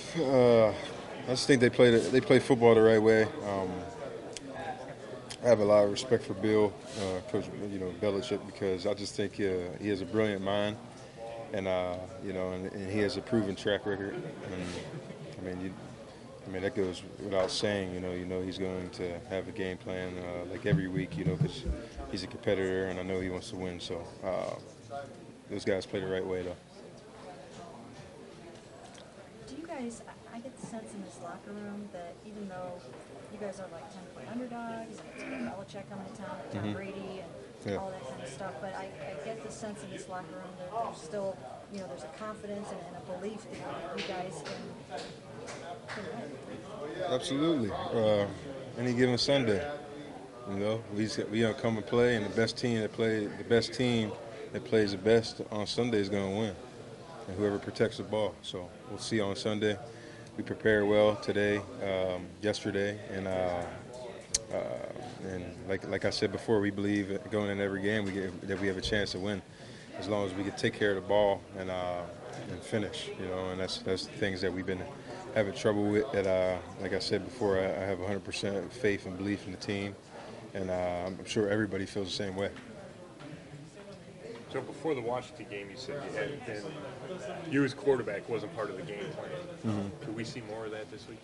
I just think they play football the right way. I have a lot of respect for Bill, Coach, Belichick, because I just think he has a brilliant mind, and and he has a proven track record. And that goes without saying. He's going to have a game plan like every week. Because he's a competitor, and I know he wants to win. So those guys play the right way, though. Do you guys, I get the sense in this locker room that even though you guys are like 10-point underdogs, and it's Belichick coming to town, Tom Mm-hmm. Brady, and Yeah. all that kind of stuff, but I get the sense in this locker room that there's still, there's a confidence and a belief that you guys can win. Absolutely. Any given Sunday, we gonna come and play, and the best team that plays the best on Sunday is gonna win, and whoever protects the ball. So we'll see on Sunday. We prepared well today, yesterday, and like I said before, we believe that going in every game that we have a chance to win, as long as we can take care of the ball and finish. And that's the things that we've been having trouble with. Like I said before, I have 100% faith and belief in the team, and I'm sure everybody feels the same way. So before the Washington game, you said you as quarterback wasn't part of the game plan. Mm-hmm. Could we see more of that this week?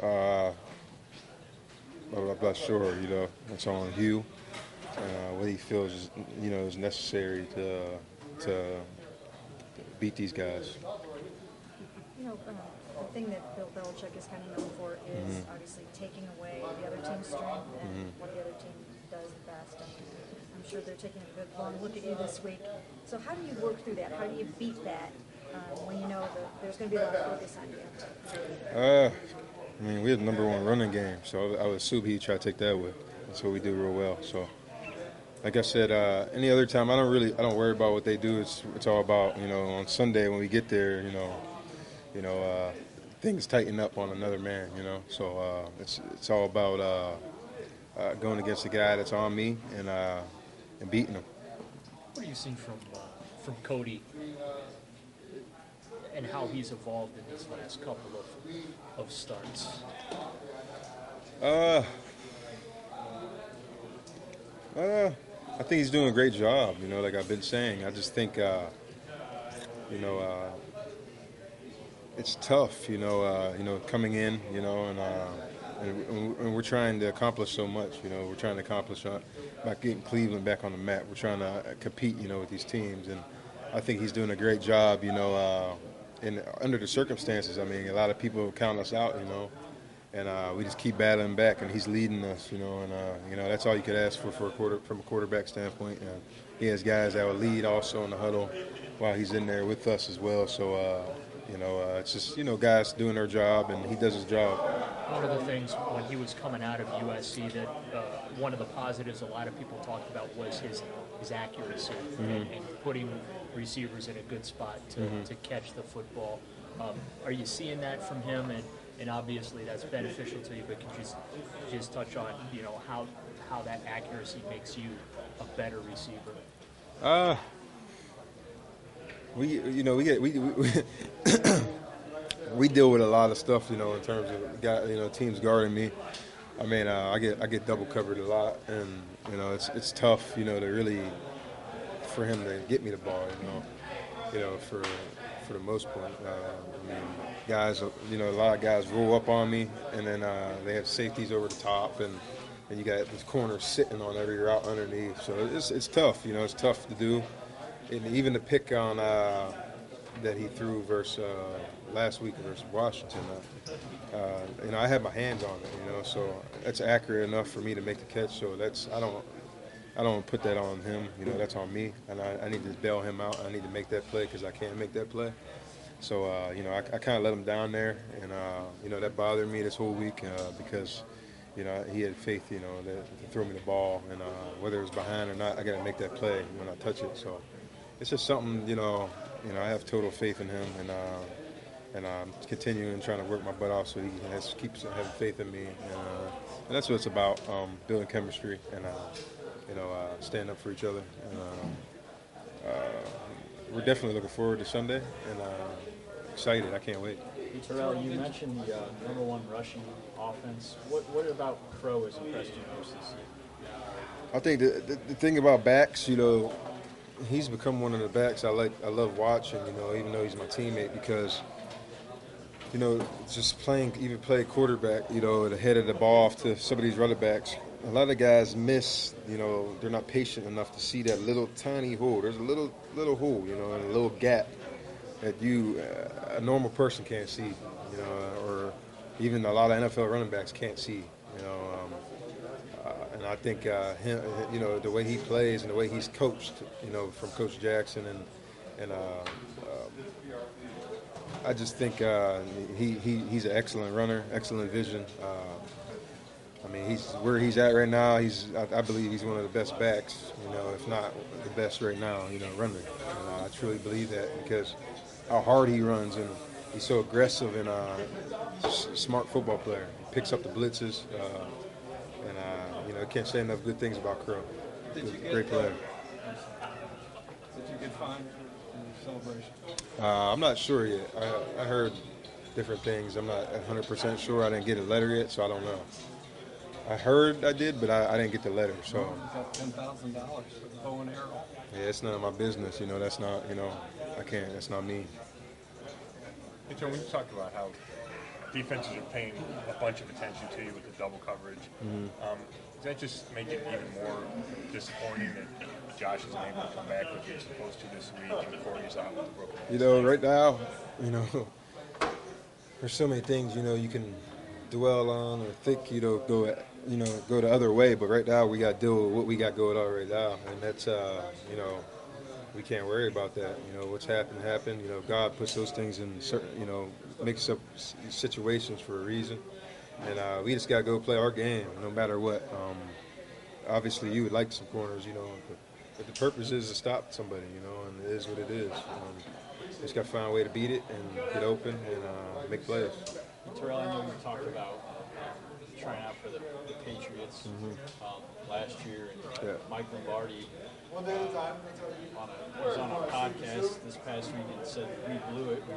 I'm not sure. It's on Hugh. What he feels is necessary to beat these guys. The thing that Bill Belichick is kind of known for is obviously taking away the other team's strength and what the other team does best. And I'm sure they're taking a good long look at you this week. So how do you work through that? How do you beat that when you know that there's going to be a lot of focus on you? We have the number one running game, so I would assume he'd try to take that away. That's what we do real well. So, like I said, any other time I don't worry about what they do. It's all about on Sunday when we get there, things tighten up on another man. So it's all about going against the guy that's on me and beating him. What are you seeing from Cody and how he's evolved in these last couple of starts? I think he's doing a great job. Like I've been saying, I just think it's tough. Coming in. And we're trying to accomplish so much. We're trying to accomplish by getting Cleveland back on the map. We're trying to compete, with these teams, and I think he's doing a great job. And under the circumstances, a lot of people count us out, and we just keep battling back, and he's leading us, and that's all you could ask for from a quarterback standpoint. He has guys that will lead also in the huddle while he's in there with us as well. So. It's just, guys doing their job, and he does his job. One of the things when he was coming out of USC that one of the positives a lot of people talked about was his accuracy and putting receivers in a good spot to catch the football. Are you seeing that from him? And obviously that's beneficial to you, but can you just touch on, how that accuracy makes you a better receiver? We deal with a lot of stuff, in terms of teams guarding me. I get double covered a lot, and it's tough, to really for him to get me the ball, for the most part. Guys, a lot of guys roll up on me, and then they have safeties over the top, and you got this corner sitting on every route underneath. So it's tough, it's tough to do. And even the pick on that he threw versus last week versus Washington, I had my hands on it, so that's accurate enough for me to make the catch. So I don't put that on him, that's on me, and I need to bail him out. I need to make that play because I can't make that play. So I kind of let him down there, and that bothered me this whole week because he had faith, to throw me the ball, and whether it was behind or not, I got to make that play when I touch it. So. It's just something, I have total faith in him, and I'm continuing trying to work my butt off so he keeps having faith in me, and that's what it's about, building chemistry and standing up for each other. And we're definitely looking forward to Sunday, and excited. I can't wait. Terrell, you mentioned the number one rushing offense. What about Crow has impressed you most this year? I think the thing about backs, you know, he's become one of the backs I love watching, you know, even though he's my teammate, because, you know, just play quarterback, you know, the head of the ball off to some of these running backs. A lot of guys miss, you know, they're not patient enough to see that little tiny hole. There's a little hole, you know, and a little gap that a normal person can't see, you know, or even a lot of NFL running backs can't see, you know. And I think him, you know, the way he plays and the way he's coached, you know, from Coach Jackson, and I just think he's an excellent runner, excellent vision. I mean, he's where he's at right now. I believe he's one of the best backs, you know, if not the best right now, you know, runner. And I truly believe that because how hard he runs, and he's so aggressive and smart football player. He picks up the blitzes, and you know, I can't say enough good things about Crow. Great player. Did you get fined in the celebration? I'm not sure yet. I heard different things. I'm not 100% sure. I didn't get a letter yet, so I don't know. I heard I did, but I didn't get the letter. So You got $10,000 for the bow and arrow. yeah, it's none of my business. You know, that's not. You know, I can't. That's not me. Hey, Joe, we talked about how defenses are paying a bunch of attention to you with the double coverage. Does that just make it even more disappointing that Josh isn't able to come back like he was supposed to this week and Corey's out with the broken You know, right now, you know, there's so many things, you know, you can dwell on or think, you know, go the other way. But right now, we got to deal with what we got going on right now, and that's, you know, we can't worry about that. You know, what's happened. You know, God puts those things in certain, you know, makes up situations for a reason, and we just got to go play our game, no matter what. Obviously, you would like some corners, you know, but the purpose is to stop somebody, you know, and it is what it is. Just got to find a way to beat it and get open and make plays. Terrell, I know you talked about trying out for the Patriots last year, and Yeah. Mike Lombardi was on a podcast this past week and said we blew it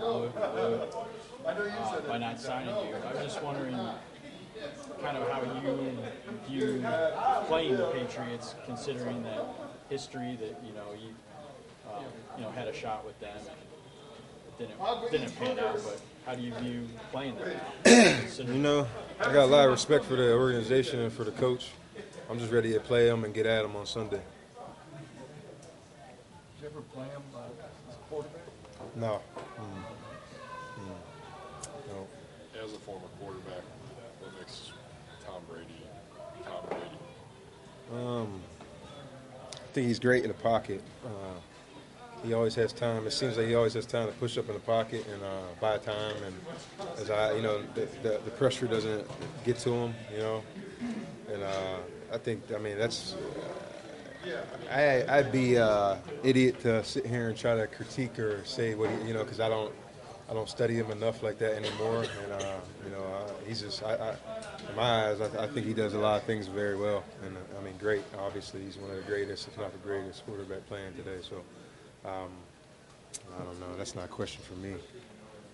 by not signing you. I was just wondering kind of how you view playing the Patriots, considering that history that you had a shot with them and it didn't pan out. But how do you view playing them? You know, I got a lot of respect for the organization and for the coach. I'm just ready to play them and get at them on Sunday. Did you ever play him as a quarterback? No. No. As a former quarterback, what makes Tom Brady? I think he's great in the pocket. He always has time. It seems like he always has time to push up in the pocket and buy time. And you know, the pressure doesn't get to him. You know, and I mean, that's. I'd be idiot to sit here and try to critique or say what you know, because I don't study him enough like that anymore. And you know, he's just in my eyes, I think he does a lot of things very well. And I mean, great. Obviously, he's one of the greatest, if not the greatest, quarterback playing today. So I don't know. That's not a question for me.